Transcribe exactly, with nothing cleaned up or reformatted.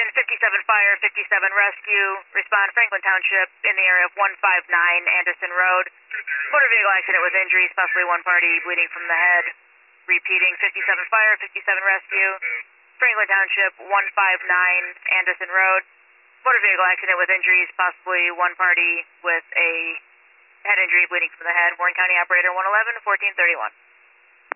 fifty-seven fire, fifty-seven rescue. Respond Franklin Township in the area of one five nine Anderson Road. Motor vehicle accident with injuries, possibly one party bleeding from the head. Repeating, fifty-seven fire, fifty-seven rescue. Franklin Township, one five nine Anderson Road. Motor vehicle accident with injuries, possibly one party with a head injury bleeding from the head. Warren County Operator one eleven, fourteen thirty-one.